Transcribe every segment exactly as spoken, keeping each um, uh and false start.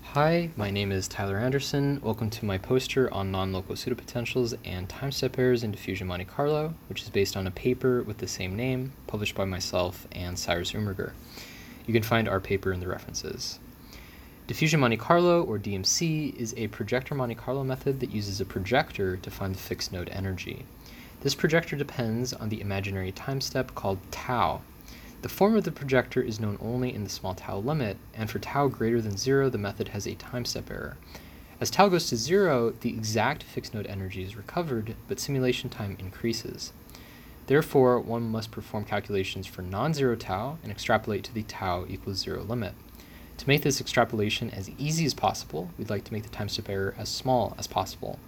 Hi, my name is Tyler Anderson. Welcome to my poster on non-local pseudopotentials and time-step errors in diffusion Monte Carlo, which is based on a paper with the same name, published by myself and Cyrus Umriger. You can find our paper in the references. Diffusion Monte Carlo, or D M C, is a projector Monte Carlo method that uses a projector to find the fixed node energy. This projector depends on the imaginary time step called tau. The form of the projector is known only in the small tau limit, and for tau greater than zero, the method has a time step error. As tau goes to zero, the exact fixed node energy is recovered, but simulation time increases. Therefore, one must perform calculations for non-zero tau and extrapolate to the tau equals zero limit. To make this extrapolation as easy as possible, we'd like to make the time step error as small as possible.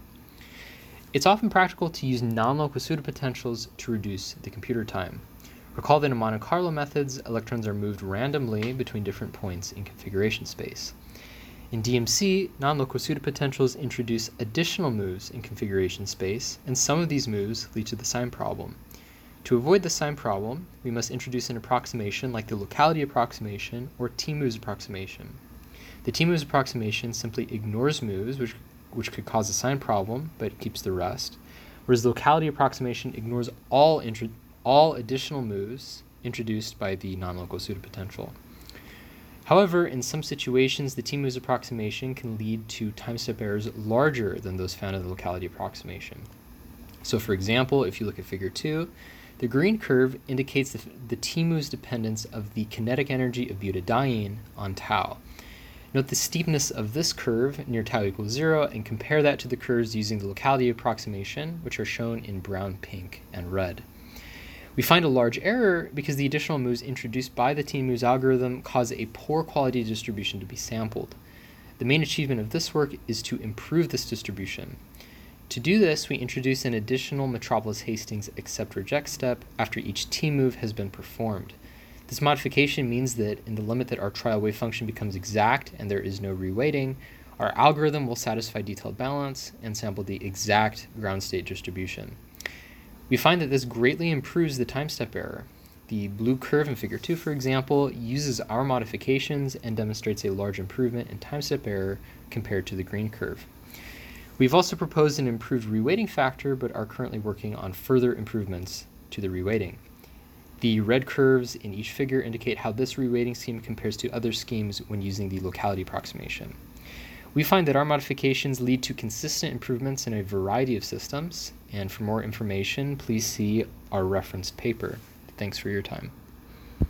It's often practical to use non-local pseudopotentials to reduce the computer time. Recall that in Monte Carlo methods, electrons are moved randomly between different points in configuration space. In D M C, non-local pseudopotentials introduce additional moves in configuration space, and some of these moves lead to the sign problem. To avoid the sign problem, we must introduce an approximation like the locality approximation or T-moves approximation. The T-moves approximation simply ignores moves, which, which could cause a sign problem, but keeps the rest, whereas the locality approximation ignores all intro all additional moves introduced by the non-local pseudopotential. However, in some situations, the T-moves approximation can lead to time step errors larger than those found in the locality approximation. So for example, if you look at figure two, the green curve indicates the, the T-moves dependence of the kinetic energy of butadiene on tau. Note the steepness of this curve near tau equals zero and compare that to the curves using the locality approximation, which are shown in brown, pink, and red. We find a large error because the additional moves introduced by the T-moves algorithm cause a poor quality distribution to be sampled. The main achievement of this work is to improve this distribution. To do this, we introduce an additional Metropolis Hastings accept-reject step after each T-move has been performed. This modification means that in the limit that our trial wave function becomes exact and there is no reweighting, our algorithm will satisfy detailed balance and sample the exact ground state distribution. We find that this greatly improves the time step error. The blue curve in figure two, for example, uses our modifications and demonstrates a large improvement in time step error compared to the green curve. We've also proposed an improved reweighting factor, but are currently working on further improvements to the reweighting. The red curves in each figure indicate how this reweighting scheme compares to other schemes when using the locality approximation. We find that our modifications lead to consistent improvements in a variety of systems, and for more information, please see our reference paper. Thanks for your time.